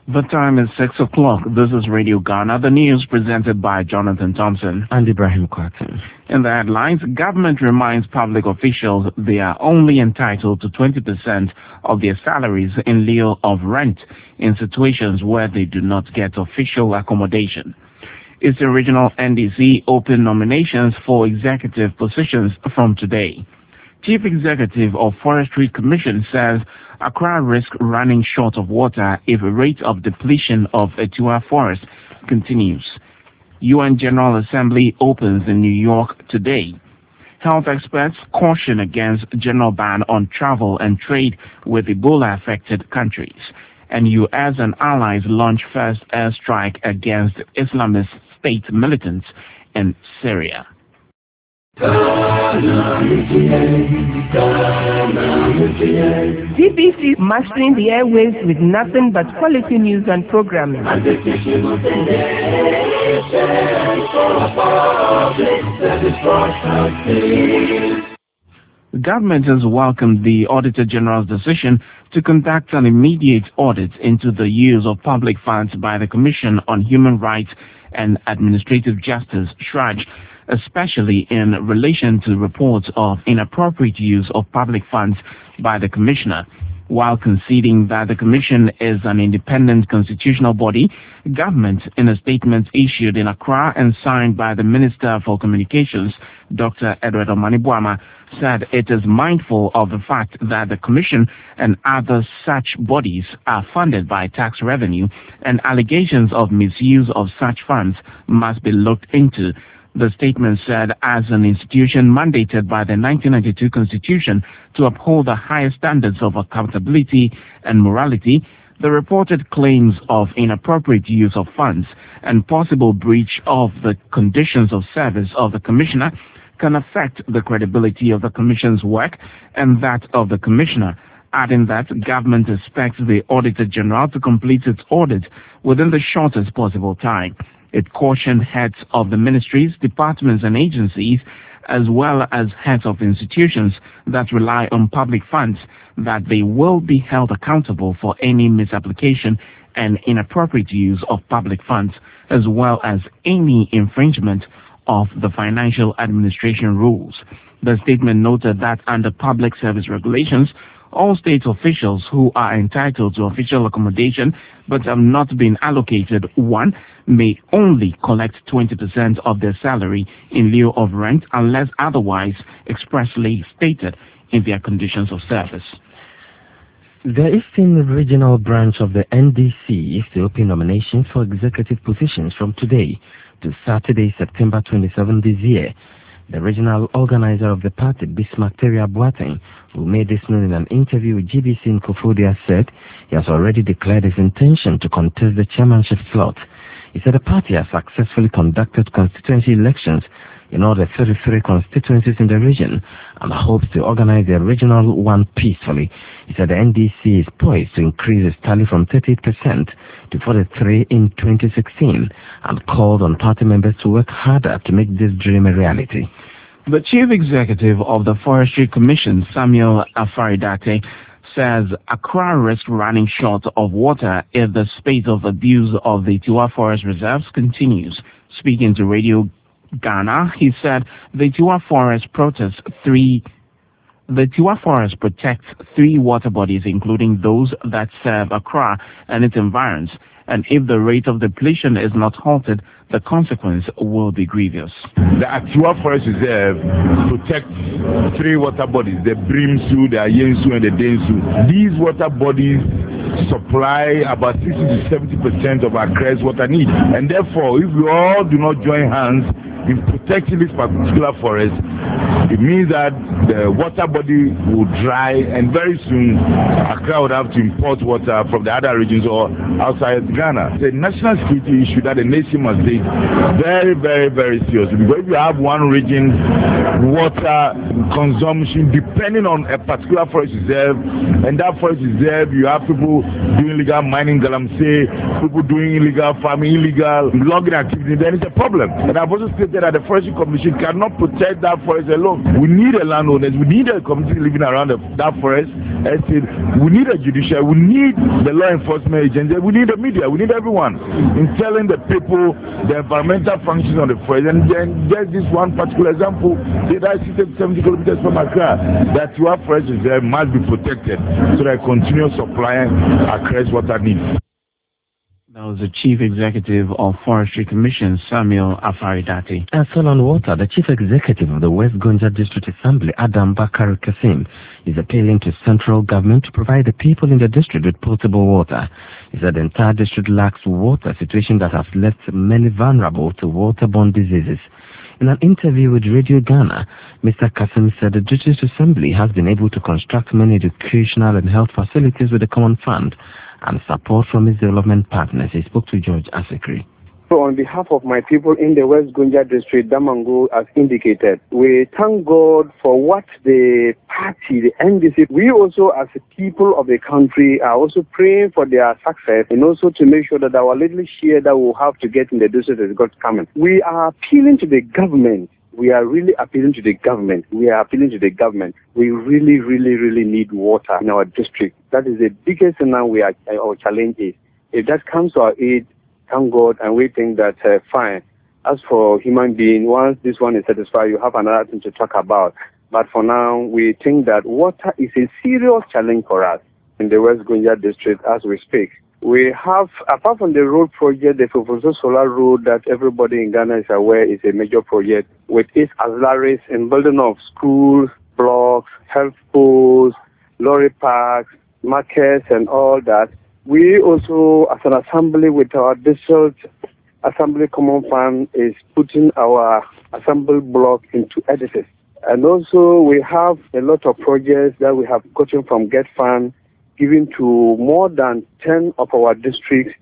The time is 6 o'clock. This is Radio Ghana. The news presented by Jonathan Thompson and Ibrahim Kwartin. In the headlines, government reminds public officials they are only entitled to 20% of their salaries in lieu of rent in situations where they do not get official accommodation. Its original NDC open nominations for executive positions from today. Chief Executive of Forestry Commission says Accra risks running short of water if a rate of depletion of Etua forest continues. UN General Assembly opens in New York today. Health experts caution against general ban on travel and trade with Ebola-affected countries. And US and allies launch first airstrike against Islamist state militants in Syria. GBC mastering the airwaves with nothing but quality news and programming. The government has welcomed the Auditor General's decision to conduct an immediate audit into the use of public funds by the Commission on Human Rights and Administrative Justice, SHRAJ, especially in relation to reports of inappropriate use of public funds by the Commissioner. While conceding that the Commission is an independent constitutional body, government, in a statement issued in Accra and signed by the Minister for Communications, Dr. Edward Omani-Boamah, said it is mindful of the fact that the Commission and other such bodies are funded by tax revenue and allegations of misuse of such funds must be looked into. The statement said, as an institution mandated by the 1992 Constitution to uphold the highest standards of accountability and morality, the reported claims of inappropriate use of funds and possible breach of the conditions of service of the Commissioner can affect the credibility of the Commission's work and that of the Commissioner, adding that government expects the Auditor General to complete its audit within the shortest possible time. It cautioned heads of the ministries, departments and agencies, as well as heads of institutions that rely on public funds, that they will be held accountable for any misapplication and inappropriate use of public funds, as well as any infringement of the financial administration rules. The statement noted that under public service regulations, all state officials who are entitled to official accommodation but have not been allocated one may only collect 20% of their salary in lieu of rent unless otherwise expressly stated in their conditions of service. The Eastern Regional Branch of the NDC is to open nominations for executive positions from today to Saturday, September 27 this year. The regional organizer of the party, Bismarck Teria Boateng, who made this known in an interview with GBC in Kofodia, said he has already declared his intention to contest the chairmanship slot. He said the party has successfully conducted constituency elections in all the 33 constituencies in the region and hopes to organize the regional one peacefully. He said the NDC is poised to increase its tally from 38% to 43% in 2016 and called on party members to work harder to make this dream a reality. The chief executive of the Forestry Commission, Samuel Afaridate, says Accra risks running short of water if the spate of abuse of the Tiwa Forest Reserves continues. Speaking to Radio Ghana, he said the Tiwa Forest protects three water bodies, including those that serve Accra and its environs, and if the rate of depletion is not halted, the consequence will be grievous. The Tiwa Forest Reserve protects three water bodies, the Brimsu, the Ayensu, and the Densu. These water bodies supply about 60 to 70% of Accra's water needs, and therefore, if we all do not join hands in protecting this particular forest, it means that the water body will dry, and very soon Accra would have to import water from the other regions or outside Ghana. It's a national security issue that the nation must take very, very, very seriously, because if you have one region water consumption depending on a particular forest reserve, and that forest reserve you have people doing illegal mining, galamsey, people doing illegal farming, illegal logging activity, then it's a problem. And I've also stated that the Forestry Commission cannot protect that forest alone. So we need a landowners, we need a community living around that forest estate, we need a judiciary, we need the law enforcement agency, we need the media, we need everyone in telling the people the environmental functions of the forest. And then there's this one particular example, that I 70 kilometers from Accra, that your forest reserve must be protected so that continue supplying Accra's water needs. That was the Chief Executive of Forestry Commission, Samuel Afaridati. And still on water, the Chief Executive of the West Gonja District Assembly, Adam Bakari Kasim, is appealing to central government to provide the people in the district with potable water. He said the entire district lacks water, a situation that has left many vulnerable to waterborne diseases. In an interview with Radio Ghana, Mr. Kasim said the District Assembly has been able to construct many educational and health facilities with the Common Fund and support from its development partners. He spoke to George Asekri. So on behalf of my people in the West Gonja district, Damango has indicated, we thank God for what the party, the NDC, we also as a people of the country are also praying for their success and also to make sure that our little share that we'll have to get in the district is got coming. We are appealing to the government. We are really appealing to the government. We really, really, really need water in our district. That is the biggest thing now our challenge is. If that comes to our aid, thank God, and we think that fine. As for human being, once this one is satisfied, you have another thing to talk about. But for now, we think that water is a serious challenge for us in the West Gonja district as we speak. We have, apart from the road project, the Fofoso Solar Road that everybody in Ghana is aware is a major project with its auxiliaries in building of schools, blocks, health posts, lorry parks, markets, and all that. We also, as an assembly with our district assembly common fund, is putting our assembly block into edifice. And also we have a lot of projects that we have gotten from GET Fund, given to more than 10 of our districts,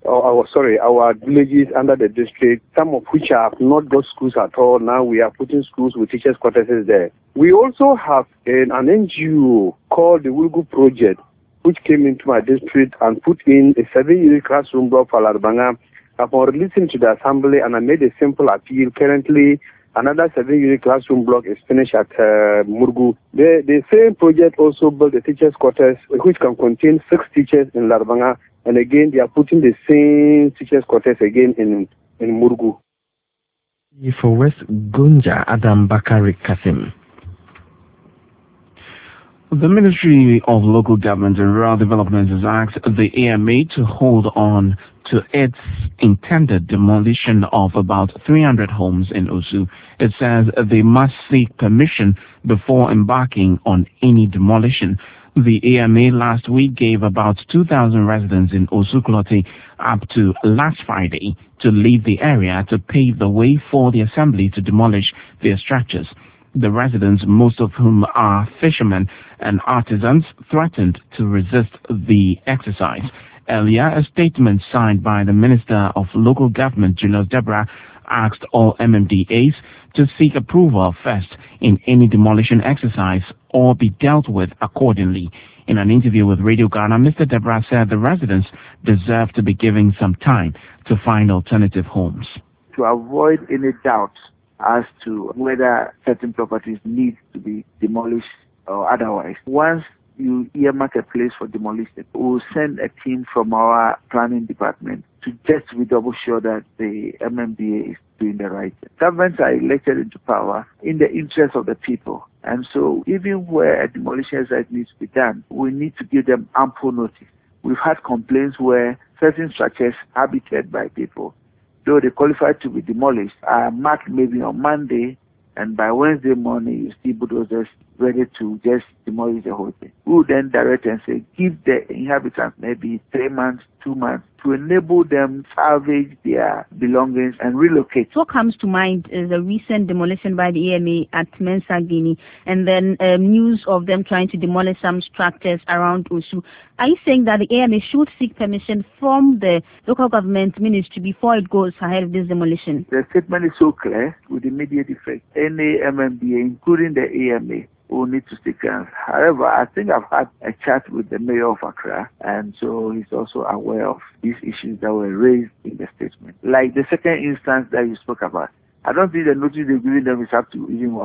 our villages under the district, some of which have not got schools at all. Now we are putting schools with teachers' quarters there. We also have an NGO called the Wulgu Project, which came into my district and put in a 7-unit classroom block for Ladbanga. Upon releasing to the assembly, and I made a simple appeal. Currently, another 7-unit classroom block is finished at Murgu. The same project also built the teachers' quarters, which can contain 6 teachers in Ladbanga. And again, they are putting the same teachers' quarters again in Murgu. For West Gonja, Adam Bakari Kasim. The Ministry of Local Government and Rural Development has asked the AMA to hold on to its intended demolition of about 300 homes in Osu. It says they must seek permission before embarking on any demolition. The AMA last week gave about 2,000 residents in Osu-Klote up to last Friday to leave the area to pave the way for the assembly to demolish their structures. The residents, most of whom are fishermen and artisans, threatened to resist the exercise. Earlier, a statement signed by the Minister of Local Government, Julius Deborah, asked all MMDAs to seek approval first in any demolition exercise or be dealt with accordingly. In an interview with Radio Ghana, Mr. Deborah said the residents deserve to be given some time to find alternative homes. To avoid any doubt as to whether certain properties need to be demolished or otherwise, once you earmark a place for demolition, we'll send a team from our planning department to just be double sure that the MMDA is doing the right thing. Governments are elected into power in the interest of the people. And so even where a demolition exercise needs to be done, we need to give them ample notice. We've had complaints where certain structures habited by people, though they qualified to be demolished, are marked maybe on Monday, and by Wednesday morning you see bulldozers ready to just demolish the whole thing. We will then direct and say, give the inhabitants maybe 3 months, 2 months, to enable them salvage their belongings and relocate. What comes to mind is a recent demolition by the AMA at Mensah, and then news of them trying to demolish some structures around Osu. Are you saying that the AMA should seek permission from the local government ministry before it goes ahead with this demolition? The statement is so clear with immediate effect. Any MMDA, including the AMA, will need to stick around. However, I think I've had a chat with the mayor of Accra, and so he's also aware of these issues that were raised in the statement. Like the second instance that you spoke about, I don't think the notice they're giving them is up to even 1 week.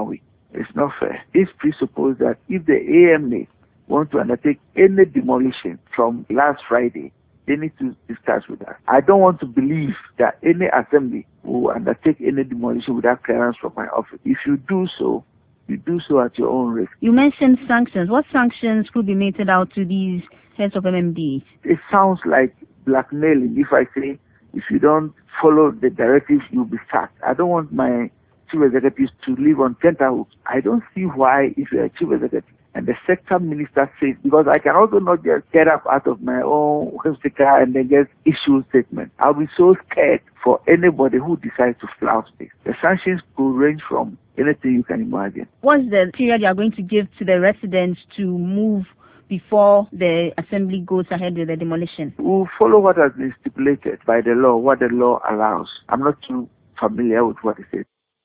It's not fair. It's presupposed that if the AMA want to undertake any demolition from last Friday, they need to discuss with us. I don't want to believe that any assembly will undertake any demolition without clearance from my office. If you do so, you do so at your own risk. You mentioned sanctions. What sanctions could be meted out to these heads of MMDs? It sounds like blackmailing if I say, if you don't follow the directives, you'll be sacked. I don't want my chief executives to live on tenterhooks. I don't see why, if you're a chief executive and the sector minister says, because I can also not just get up out of my own whimsical and then just issue a statement. I'll be so scared for anybody who decides to flout this. The sanctions could range from anything you can imagine. What's the period you are going to give to the residents to move before the assembly goes ahead with the demolition? We'll follow what has been stipulated by the law, what the law allows. I'm not too familiar with what it says.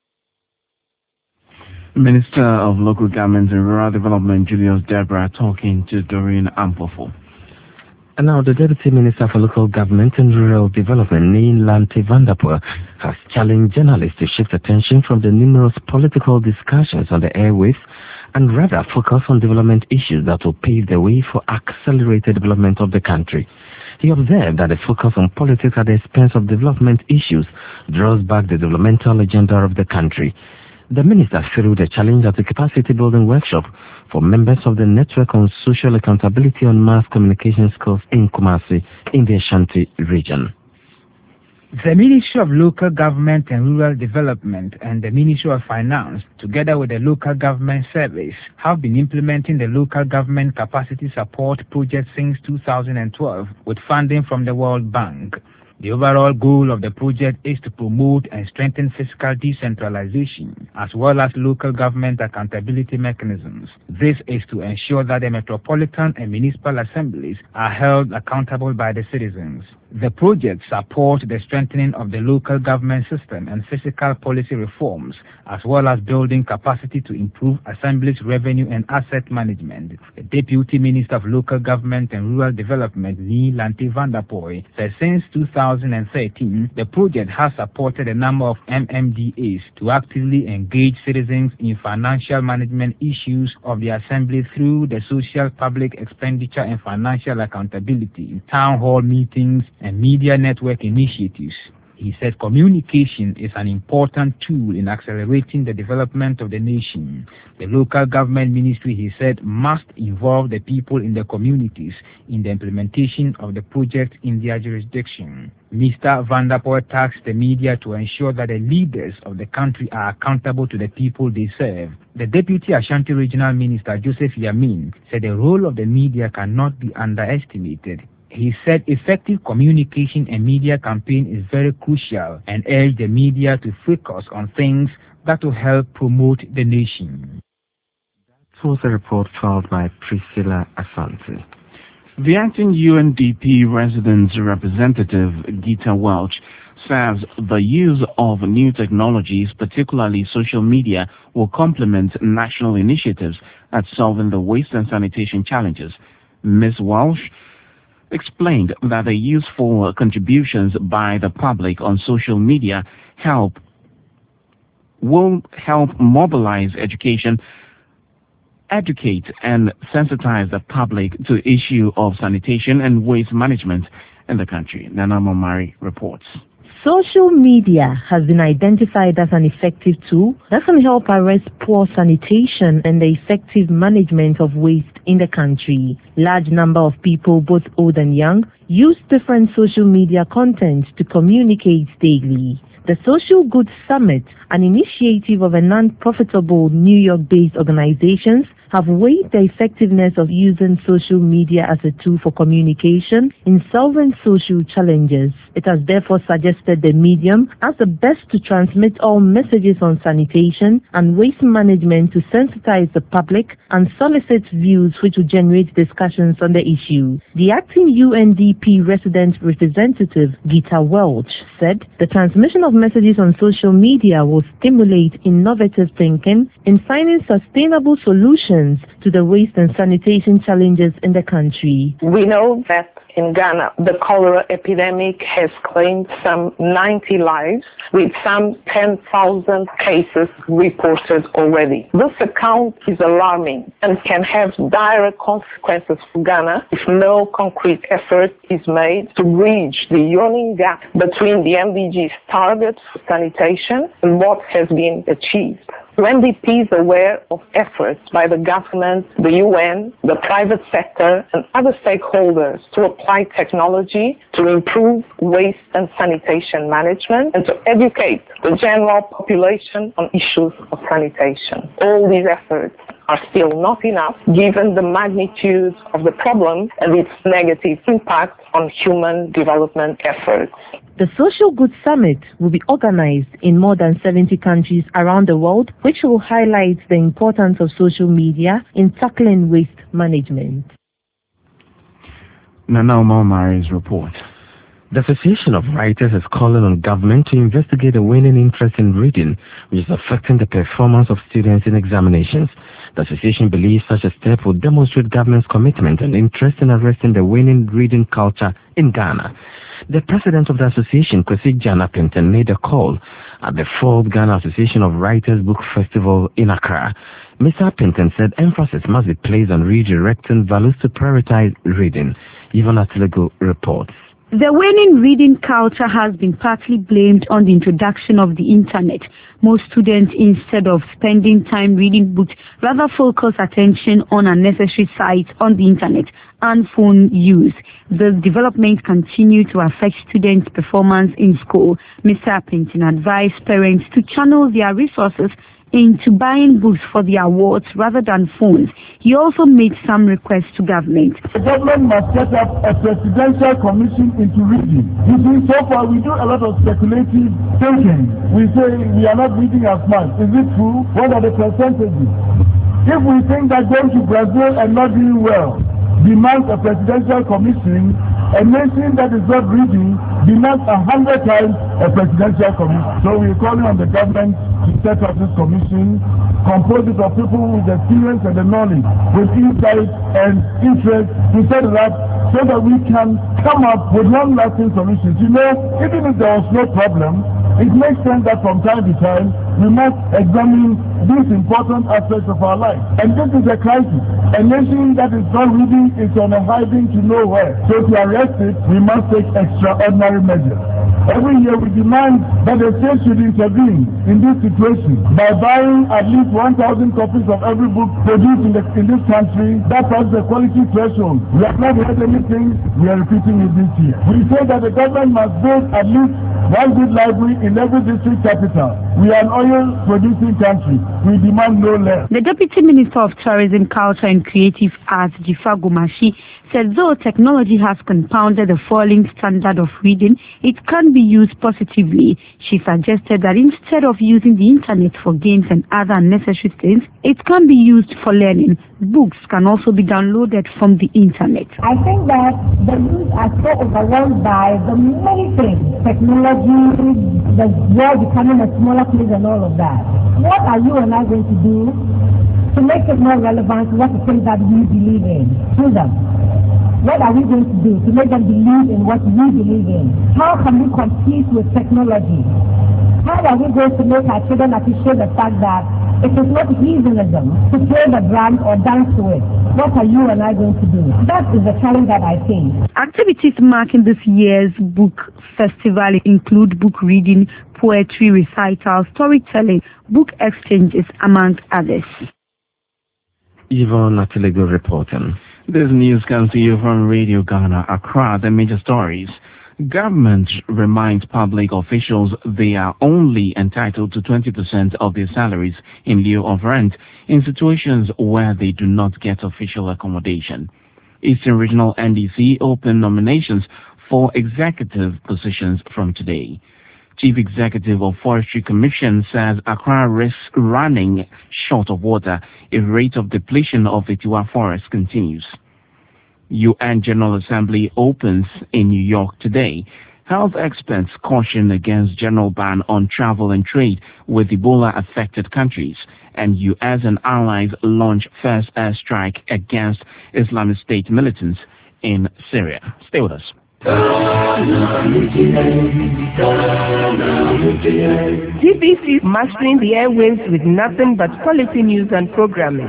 Minister of Local Government and Rural Development Julius Deborah talking to Doreen Ampofo. And now the Deputy Minister for Local Government and Rural Development, Neil Lanti-Vanderpoel, has challenged journalists to shift attention from the numerous political discussions on the airwaves and rather focus on development issues that will pave the way for accelerated development of the country. He observed that the focus on politics at the expense of development issues draws back the developmental agenda of the country. The minister threw the challenge at the capacity building workshop for members of the Network on Social Accountability on Mass Communication Skills in Kumasi in the Ashanti region. The Ministry of Local Government and Rural Development and the Ministry of Finance, together with the Local Government Service, have been implementing the Local Government Capacity Support Project since 2012 with funding from the World Bank. The overall goal of the project is to promote and strengthen fiscal decentralization as well as local government accountability mechanisms. This is to ensure that the metropolitan and municipal assemblies are held accountable by the citizens. The project supports the strengthening of the local government system and fiscal policy reforms, as well as building capacity to improve assemblies' revenue and asset management. The Deputy Minister of Local Government and Rural Development, Neil Lanti-Vanderpoel, said since 2013, the project has supported a number of MMDAs to actively engage citizens in financial management issues of the assembly through the social public expenditure and financial accountability, town hall meetings, and media network initiatives. He said communication is an important tool in accelerating the development of the nation. The local government ministry, he said, must involve the people in the communities in the implementation of the project in their jurisdiction. Mr. Vanderpoel tasked the media to ensure that the leaders of the country are accountable to the people they serve. The Deputy Ashanti Regional Minister, Joseph Yamin, said the role of the media cannot be underestimated. He said effective communication and media campaign is very crucial and urged the media to focus on things that will help promote the nation. That was a report filed by Priscilla Asante. The acting UNDP residents representative, Gita Welch, says the use of new technologies, particularly social media, will complement national initiatives at solving the waste and sanitation challenges. Ms. Welch explained that the useful contributions by the public on social media will help mobilize educate and sensitize the public to the issue of sanitation and waste management in the country. Nana Momari reports. Social media has been identified as an effective tool that can help arrest poor sanitation and the effective management of waste in the country. Large number of people, both old and young, use different social media content to communicate daily. The Social Good Summit, an initiative of a non-profitable New York-based organizations, have weighed the effectiveness of using social media as a tool for communication in solving social challenges. It has therefore suggested the medium as the best to transmit all messages on sanitation and waste management to sensitize the public and solicit views which will generate discussions on the issue. The acting UNDP resident representative, Gita Welch, said the transmission of messages on social media will stimulate innovative thinking in finding sustainable solutions to the waste and sanitation challenges in the country. We know that in Ghana, the cholera epidemic has claimed some 90 lives, with some 10,000 cases reported already. This account is alarming and can have dire consequences for Ghana if no concrete effort is made to bridge the yawning gap between the MDG's targets for sanitation and what has been achieved. UNDP is aware of efforts by the government, the UN, the private sector, and other stakeholders to apply technology to improve waste and sanitation management and to educate the general population on issues of sanitation. All these efforts are still not enough given the magnitude of the problem and its negative impact on human development efforts. The Social Good Summit will be organized in more than 70 countries around the world, which will highlight the importance of social media in tackling waste management. Nana Omari's report. The Association of Writers is calling on government to investigate the waning interest in reading, which is affecting the performance of students in examinations. The association believes such a step will demonstrate government's commitment and interest in arresting the waning reading culture in Ghana. The president of the association, Kwesi Jana Pinton, made a call at the 4th Ghana Association of Writers Book Festival in Accra. Mr. Pinton said emphasis must be placed on redirecting values to prioritize reading. Yvonne Atilego reports. The waning reading culture has been partly blamed on the introduction of the internet. Most students, instead of spending time reading books, rather focus attention on unnecessary sites on the internet and phone use. The development continue to affect students' performance in school. Mr. Pinton advised parents to channel their resources into buying books for the awards rather than phones. He also made some requests to government. The government must set up a presidential commission into reading. You see, so far we do a lot of speculative thinking. We say we are not reading as much. Is it true? What are the percentages? If we think that going to Brazil and not doing well demands a presidential commission, a nation that is not reading demands 100 times a presidential commission. So we are calling on the government to set up this commission, composed of people with experience and the knowledge, with insight and interest to set it up so that we can come up with long-lasting solutions. You know, even if there was no problem, it makes sense that from time to time we must examine these important aspects of our life. And this is a crisis. A nation that is not reading is on a hiding to nowhere. So to arrest it, we must take extraordinary measures. Every year we demand that the state should intervene in this situation by buying at least 1,000 copies of every book produced in this country. That was the quality threshold. We have not heard anything. We are repeating it this year. We say that the government must build at least one good library in every district capital. We are an oil-producing country. We demand no less. The Deputy Minister of Tourism, Culture and Creative Arts, Jifa Gomashi, said though technology has compounded the falling standard of reading, it can be used positively. She suggested that instead of using the internet for games and other unnecessary things, it can be used for learning. Books can also be downloaded from the internet. I think that the youth are so overwhelmed by the many things, technology, the world becoming a smaller place and all of that. What are you and I going to do to make it more relevant to what it is that we believe in to them? What are we going to do to make them believe in what we believe in? How can we compete with technology? How are we going to make our children appreciate the fact that it is not heathenism to play the drum or dance to it? What are you and I going to do? That is the challenge that I face. Activities marking this year's book festival include book reading, poetry recital, storytelling, book exchanges, among others. Yvonne Atilego reporting. This news comes to you from Radio Ghana, Accra. The major stories. Government reminds public officials they are only entitled to 20% of their salaries in lieu of rent in situations where they do not get official accommodation. Eastern Regional NDC open nominations for executive positions from today. Chief Executive of Forestry Commission says Accra risks running short of water if rate of depletion of the Tiwa forest continues. UN General Assembly opens in New York today. Health experts caution against general ban on travel and trade with Ebola-affected countries, and US and allies launch first airstrike against Islamic State militants in Syria. Stay with us. TBC mastering the airwaves with nothing but quality news and programming.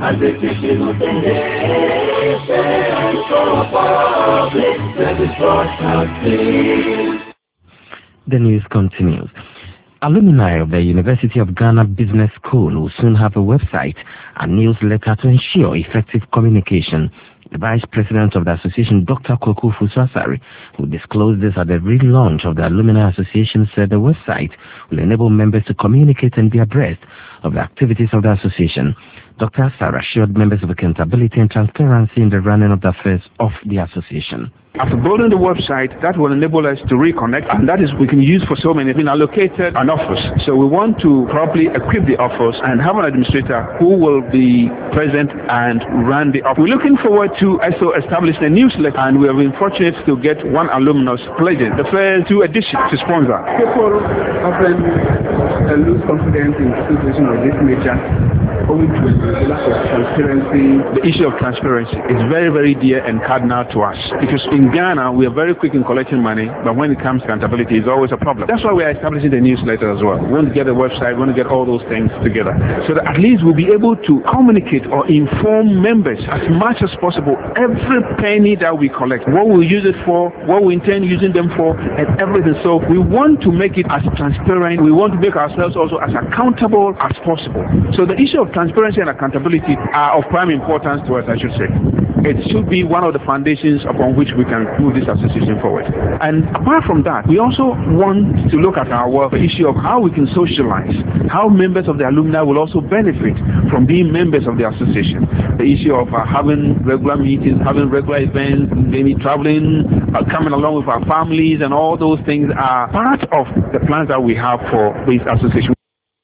The news continues. Alumni of the University of Ghana Business School will soon have a website and newsletter to ensure effective communication. The Vice President of the Association, Dr. Kwaku Fusuasari, who disclosed this at the relaunch of the Alumni Association, said the website will enable members to communicate and be abreast of the activities of the association. Dr. Asari assured members of accountability and transparency in the running of the affairs of the association. After building the website, that will enable us to reconnect, and that is we can use for so many. We've been allocated an office, so we want to properly equip the office and have an administrator who will be present and run the office. We're looking forward to also establishing a newsletter, and we have been fortunate to get one alumnus pledging the first 2 editions to sponsor. People often lose confidence in situations of this nature owing to the lack of transparency. The issue of transparency is very, very dear and cardinal to us, because in Ghana we are very quick in collecting money, but when it comes to accountability, it's always a problem. That's why we are establishing the newsletter as well. We want to get a website, we want to get all those things together, so that at least we'll be able to communicate or inform members as much as possible every penny that we collect, what we use it for, what we intend using them for, and everything. So we want to make it as transparent. We want to make ourselves also as accountable as possible. So the issue of transparency and accountability are of prime importance to us, I should say. It should be one of the foundations upon which we can move this association forward. And apart from that, we also want to look at our work, the issue of how we can socialize, how members of the alumni will also benefit from being members of the association. The issue of having regular meetings, having regular events, maybe traveling, coming along with our families, and all those things are part of the plans that we have for this association.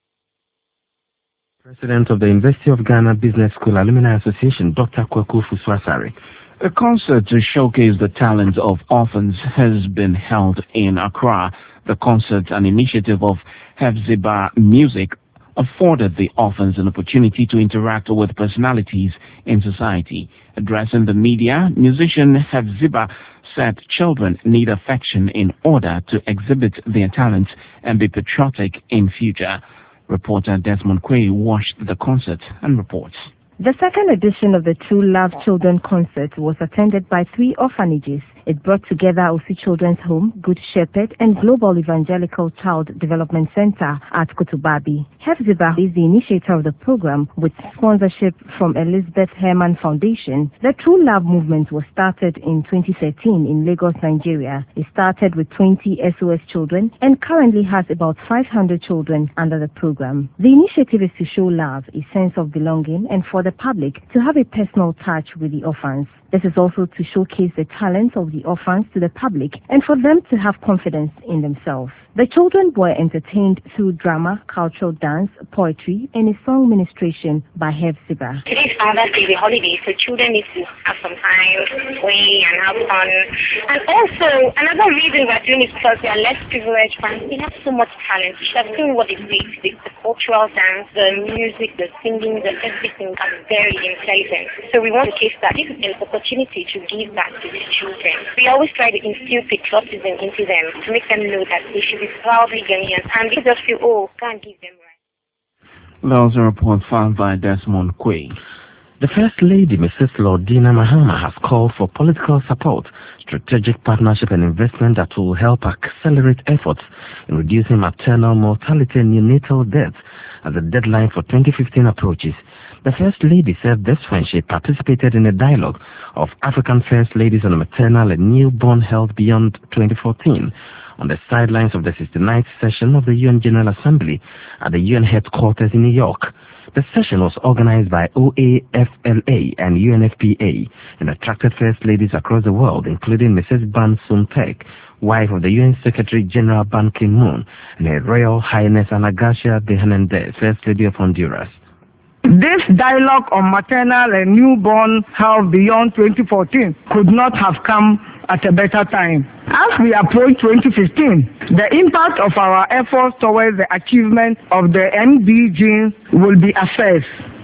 President of the University of Ghana Business School Alumni Association, Dr. Kwaku Fusuasari. A concert to showcase the talents of orphans has been held in Accra. The concert, an initiative of Hefzibah Music, afforded the orphans an opportunity to interact with personalities in society. Addressing the media, musician Hefzibah said children need affection in order to exhibit their talents and be patriotic in future. Reporter Desmond Quay watched the concert and reports. The second edition of the True Love Children Concert was attended by 3 orphanages. It brought together Osi Children's Home, Good Shepherd, and Global Evangelical Child Development Center at Kotobabi. Hefzibah is the initiator of the program with sponsorship from Elizabeth Herman Foundation. The True Love movement was started in 2013 in Lagos, Nigeria. It started with 20 SOS children and currently has about 500 children under the program. The initiative is to show love, a sense of belonging, and for the public to have a personal touch with the orphans. This is also to showcase the talents of the orphans to the public and for them to have confidence in themselves. The children were entertained through drama, cultural dance, poetry, and a song ministration by Hefzibah. Today's Father's Day, the holiday, so children need to have some time, play and have fun. And also, another reason we're doing is because we are less privileged fans. They have so much talent. You should have seen what they did. The cultural dance, the music, the singing, the everything are very intelligent. So we want to case that. This is an opportunity to give back to these children. We always try to instill patriotism into them to make them know that they should be proudly Ghanaians, and they just feel, oh, can't give them right. That was a report filed by Desmond Quay. The First Lady, Mrs. Lordina Mahama, has called for political support, strategic partnership and investment that will help accelerate efforts in reducing maternal mortality and neonatal deaths as the deadline for 2015 approaches. The First Lady said this when she participated in a dialogue of African First Ladies on maternal and newborn health beyond 2014 on the sidelines of the 69th session of the UN General Assembly at the UN headquarters in New York. The session was organized by OAFLA and UNFPA and attracted First Ladies across the world, including Mrs. Ban Sun-Tek, wife of the UN Secretary General Ban Ki-moon, and Her Royal Highness Ana Garcia de Hernandez, First Lady of Honduras. This dialogue on maternal and newborn health beyond 2014 could not have come at a better time. As we approach 2015, the impact of our efforts towards the achievement of the MDGs will be assessed.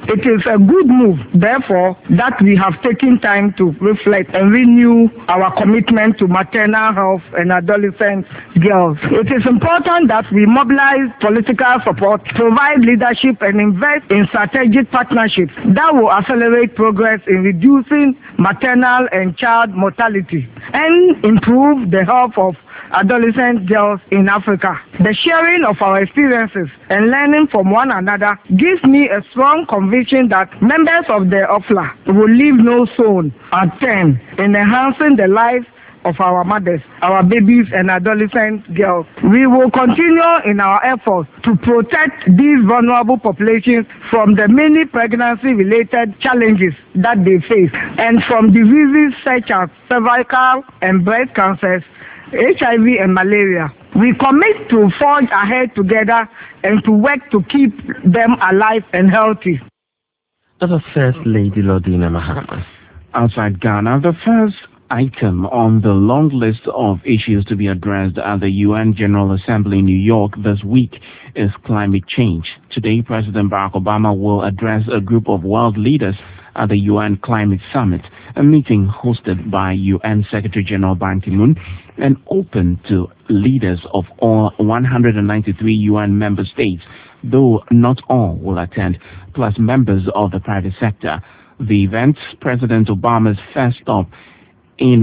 It is a good move, therefore, that we have taken time to reflect and renew our commitment to maternal health and adolescent girls. It is important that we mobilize political support, provide leadership, and invest in strategic partnerships that will accelerate progress in reducing maternal and child mortality and improve the health of adolescent girls in Africa. The sharing of our experiences and learning from one another gives me a strong conviction that members of the OFLA will leave no stone unturned in enhancing the lives of our mothers, our babies and adolescent girls. We will continue in our efforts to protect these vulnerable populations from the many pregnancy-related challenges that they face and from diseases such as cervical and breast cancers, HIV and malaria. We commit to forge ahead together and to work to keep them alive and healthy. That was First Lady Lordina Mahama. Outside Ghana, the first item on the long list of issues to be addressed at the UN General Assembly in New York this week is climate change. Today, President Barack Obama will address a group of world leaders at the UN Climate Summit, a meeting hosted by UN Secretary General Ban Ki-moon and open to leaders of all 193 UN member states, though not all will attend, plus members of the private sector. The event, President Obama's first stop in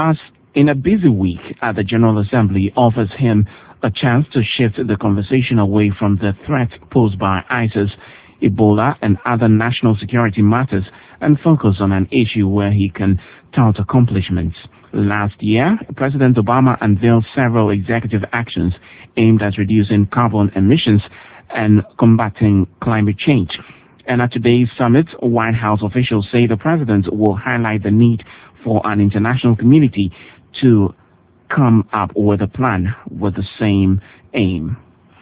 a busy week at the General Assembly, offers him a chance to shift the conversation away from the threat posed by ISIS, Ebola and other national security matters and focus on an issue where he can tout accomplishments. Last year, President Obama unveiled several executive actions aimed at reducing carbon emissions and combating climate change. And at today's summit, White House officials say the president will highlight the need for an international community to come up with a plan with the same aim.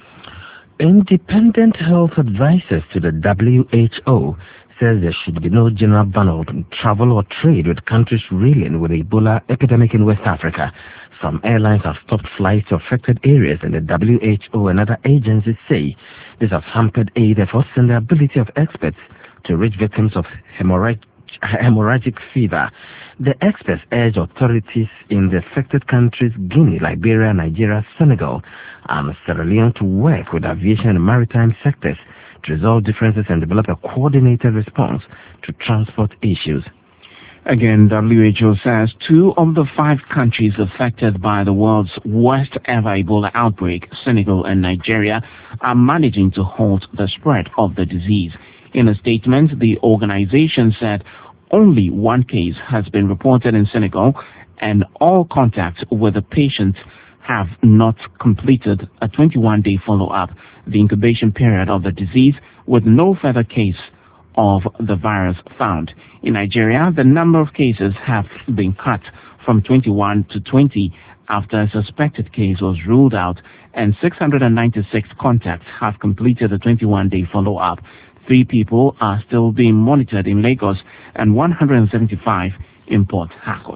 Independent health advisors to the WHO says there should be no general ban on travel or trade with countries reeling with the Ebola epidemic in West Africa. Some airlines have stopped flights to affected areas, and the WHO and other agencies say this has hampered aid efforts and the ability of experts to reach victims of hemorrhagic fever. The experts urge authorities in the affected countries, Guinea, Liberia, Nigeria, Senegal, and Sierra Leone, to work with aviation and maritime sectors to resolve differences and develop a coordinated response to transport issues. Again, WHO says 2 of the 5 countries affected by the world's worst ever Ebola outbreak, Senegal and Nigeria, are managing to halt the spread of the disease. In a statement, the organization said only 1 case has been reported in Senegal, and all contacts with the patient have not completed a 21-day follow-up, the incubation period of the disease, with no further case of the virus found. In Nigeria, the number of cases have been cut from 21 to 20 after a suspected case was ruled out, and 696 contacts have completed a 21-day follow-up. 3 people are still being monitored in Lagos and 175 in Port Harcourt.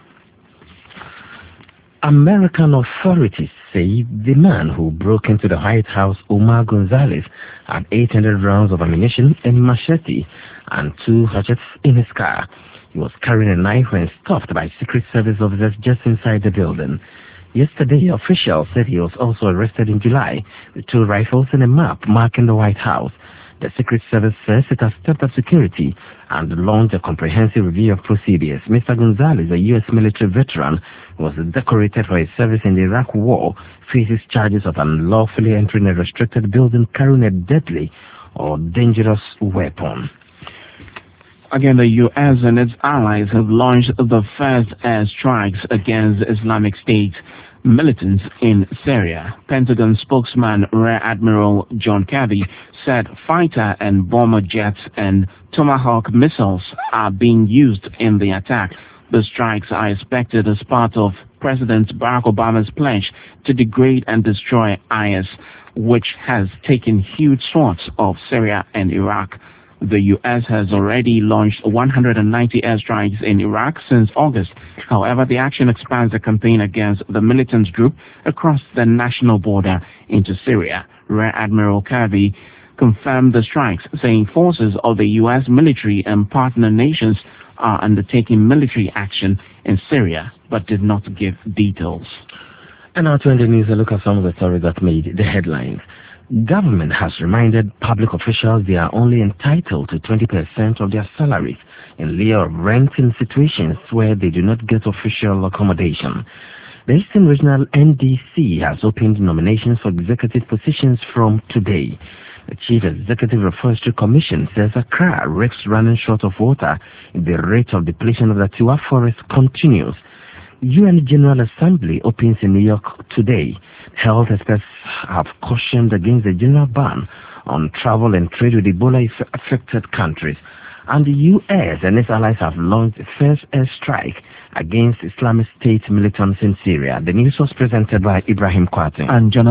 American authorities say the man who broke into the White House, Omar Gonzalez, had 800 rounds of ammunition, a machete, and 2 hatchets in his car. He was carrying a knife when stopped by Secret Service officers just inside the building. Yesterday, officials said he was also arrested in July with 2 rifles and a map marking the White House. The Secret Service says it has stepped up security and launched a comprehensive review of procedures. Mr. Gonzalez, a U.S. military veteran who was decorated for his service in the Iraq War, faces charges of unlawfully entering a restricted building carrying a deadly or dangerous weapon. Again, the U.S. and its allies have launched the first airstrikes against Islamic State militants in Syria. Pentagon spokesman Rear Admiral John Kirby said fighter and bomber jets and Tomahawk missiles are being used in the attack. The strikes are expected as part of President Barack Obama's pledge to degrade and destroy IS, which has taken huge swaths of Syria and Iraq. The U.S. has already launched 190 airstrikes in Iraq since August. However, the action expands the campaign against the militant group across the national border into Syria. Rear Admiral Kirby confirmed the strikes, saying forces of the U.S. military and partner nations are undertaking military action in Syria, but did not give details. And now to end the news, a look at some of the stories that made the headlines. Government has reminded public officials they are only entitled to 20% of their salaries in lieu of rent in situations where they do not get official accommodation. The Eastern Regional NDC has opened nominations for executive positions from today. The Chief Executive of Forestry Commission says Accra risks running short of water if the rate of depletion of the Tiwa forest continues. UN General Assembly opens in New York today. Health experts have cautioned against the general ban on travel and trade with Ebola-affected countries. And the U.S. and its allies have launched the first airstrike against Islamic State militants in Syria. The news was presented by Ibrahim Kwati. And